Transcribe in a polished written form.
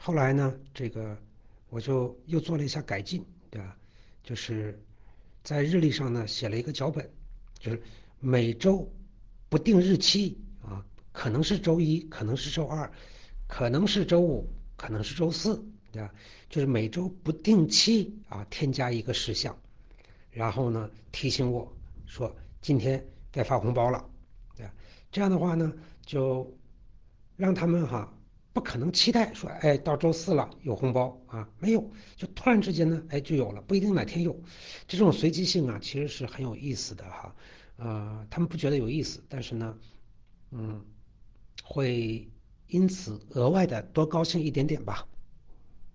后来呢，我就又做了一下改进，对吧？就是在日历上呢写了一个脚本，就是每周不定日期啊，可能是周一，可能是周二，可能是周五，可能是周四，对吧？就是每周不定期啊添加一个事项，然后呢提醒我说今天该发红包了，对吧？这样的话呢，就让他们不可能期待说，哎，到周四了有红包啊，没有，就突然之间呢，哎，就有了，不一定哪天有。这种随机性啊，其实是很有意思的哈。他们不觉得有意思，但是呢，嗯，会因此额外的多高兴一点点吧。